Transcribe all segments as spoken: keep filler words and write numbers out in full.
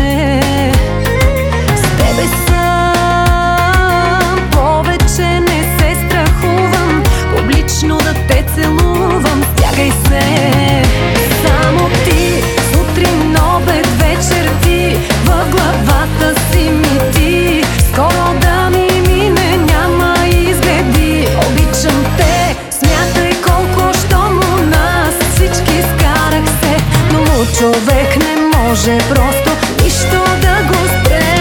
повече. С тебе съм, повече не се страхувам публично да те целувам. Стягай се, само ти, сутрин, обед, вечер ти, в главата си ми ти. Скоро да ми мине, няма изгледи. Обичам те, смятай колко, щом у нас всички скарах се. Но луд човек не може просто нищо да го спре.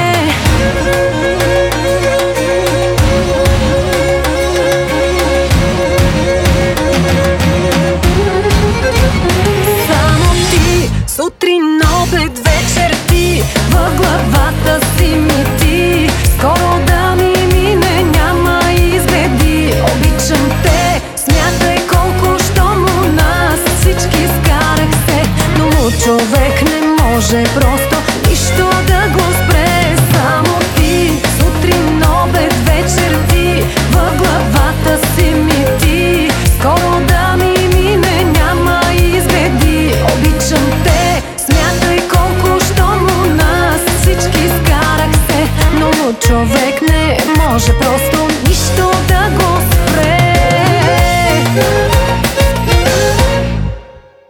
Само ти, сутрин, обед, вечер ти, в главата си ми ти. Скоро да ми мине, няма изгледи. Обичам те, смятай колко, щом у нас всички скарах се. Но луд човек не може просто